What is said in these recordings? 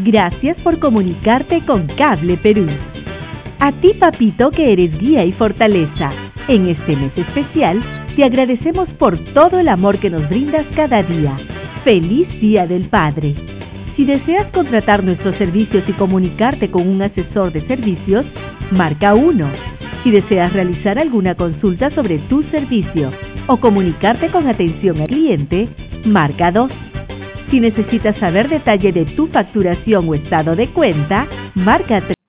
Gracias por comunicarte con Cable Perú. A ti, papito, que eres guía y fortaleza. En este mes especial, te agradecemos por todo el amor que nos brindas cada día. ¡Feliz Día del Padre! Si deseas contratar nuestros servicios y comunicarte con un asesor de servicios, marca 1. Si deseas realizar alguna consulta sobre tu servicio o comunicarte con atención al cliente, marca 2. Si necesitas saber detalle de tu facturación o estado de cuenta, marca 3.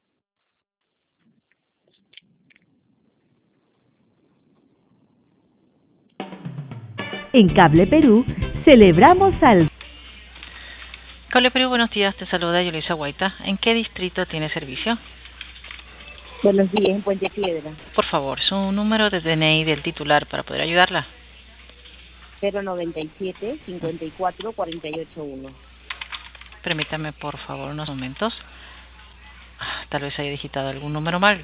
En Cable Perú, celebramos al... Cable Perú, buenos días, te saluda Yolisa Guaita. ¿En qué distrito tiene servicio? Buenos días, en Puente Piedra. Por favor, su número de DNI del titular para poder ayudarla. 097 54 48 1. Permítame, por favor, unos momentos. Tal vez haya digitado algún número mal.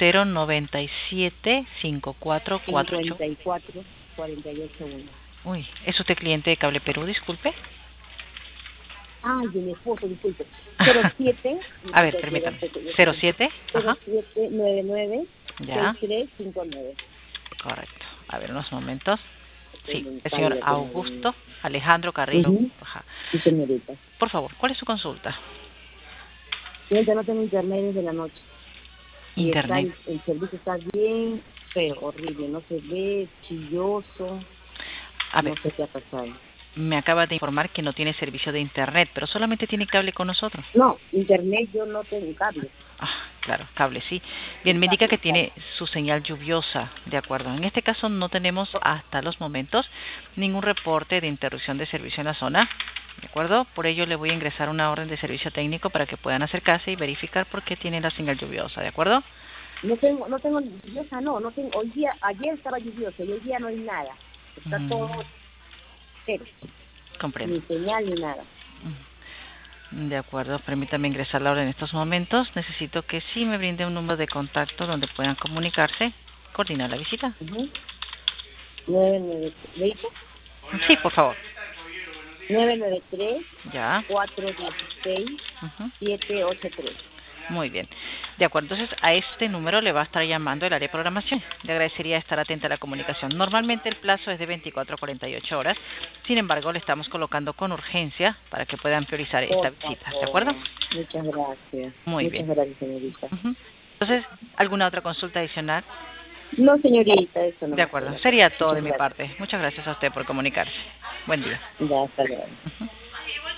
097 54 48 1. Uy, ¿es usted cliente de Cable Perú? Disculpe. Ay, de mi esposo, disculpe. 07. A ver, permítame. 07. Ajá. 0799 Ya. 6359. Correcto. A ver, unos momentos. Sí, el señor Augusto Alejandro Carrillo. Ajá. Sí, señorita. Por favor, ¿cuál es su consulta? Señorita, no tengo internet desde la noche. Internet. El servicio está bien feo, horrible. No se ve, chilloso. A ver, no sé qué ha pasado. Me acaba de informar que no tiene servicio de internet, pero solamente tiene cable con nosotros. No, internet yo no tengo cable. Ah, claro, cable sí. Bien, me indica que tiene su señal lluviosa, de acuerdo. En este caso no tenemos hasta los momentos ningún reporte de interrupción de servicio en la zona, de acuerdo. Por ello le voy a ingresar una orden de servicio técnico para que puedan acercarse y verificar por qué tiene la señal lluviosa, de acuerdo. No tengo lluviosa, no tengo. Ayer estaba lluvioso y hoy día no hay nada. Está todo cero. Comprendo. Ni señal ni nada. De acuerdo, permítame ingresar la orden en estos momentos. Necesito que sí me brinde un número de contacto donde puedan comunicarse, coordinar la visita. 993. Sí, por favor. 993. Ya. 416. 783. Muy bien. De acuerdo, entonces a este número le va a estar llamando el área de programación. Le agradecería estar atenta a la comunicación. Normalmente el plazo es de 24 a 48 horas. Sin embargo, le estamos colocando con urgencia para que puedan priorizar esta visita. ¿De acuerdo? Muchas gracias. Muy bien. Muchas gracias, señorita. Entonces, ¿alguna otra consulta adicional? No, señorita, eso no. De acuerdo. Sería todo de mi parte. Muchas gracias a usted por comunicarse. Buen día. Ya, hasta luego.